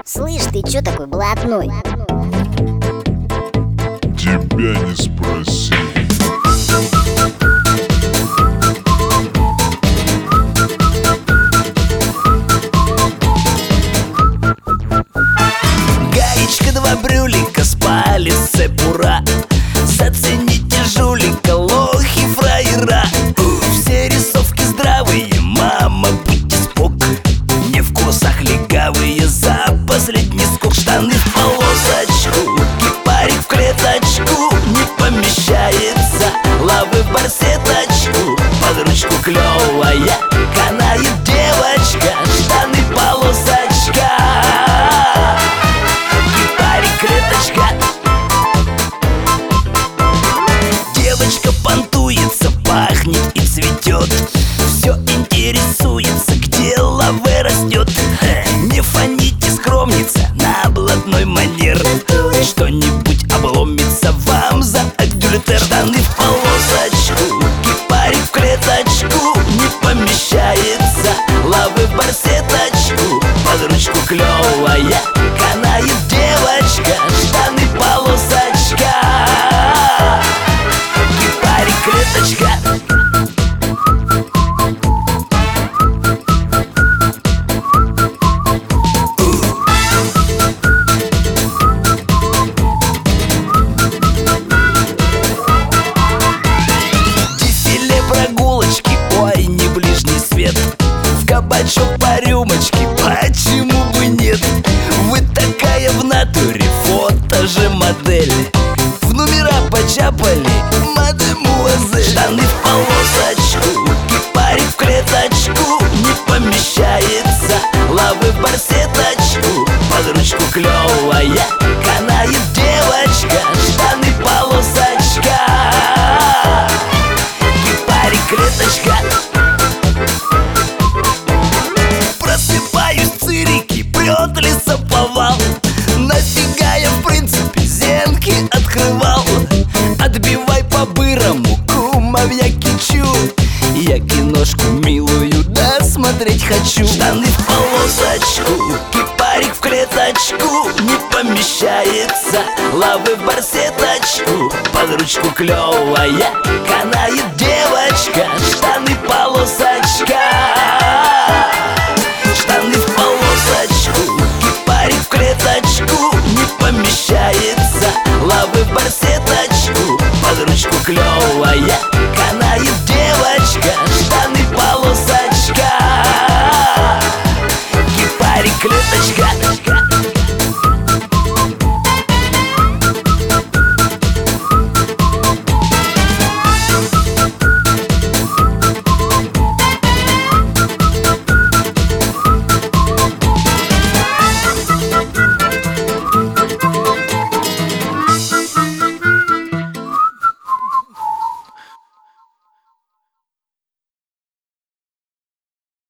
Слышь, ты чё такой блатной? Тебя не спроси. Гаечка, два брюлика, с палец цепура. Зацените жулика, лохи, фраера. Все рисовки здравые, мама, будьте спок. Не в косах легавые, за последний скок. Штаны в полосочку, кипарик в клеточку. Не помещается, лавы в барсеточку. Под ручку клёвая, канает девочка. Штаны полосочка, кипарик клеточка. Девочка понтуется, пахнет и цветет. Все интересуется, где лаве растет. Не фоните, скромница, на блатной манер. Что-нибудь обломится вам за адюльтер. Штаны в полосочку, кипарик в клеточку. Не помещается, лавы в барсеточку. Под ручку клёвая, канает девочка. Штаны полосочка, кипарик клеточка. Прогулочки, ой, не ближний свет. В кабачок по рюмочке, почему бы нет? Вы такая в натуре, фото же модель. В номера почапали, мадемуазель. Штаны в полосочку, кипарик в клеточку. Не помещается, лавы в барсеточку. Под ручку клёвая, канает девочка. Штаны полосочка, клеточка. Просыпаюсь, цирики, прет лесоповал. Нафига я в принципе зенки открывал? Отбивай по-бырому, кумов я кичу. Я киношку милую досмотреть хочу. Штаны в полосочку, кипарик в клеточку. Не помещается, лавы в барсеточку. Под ручку клёвая, канает девочка. Штаны полосочка, штаны в полосочку, кипарик в клеточку. Не помещается, лавы в барсеточку. Под ручку клёвая, канает девочка. Штаны полосочка, кипарик клеточка.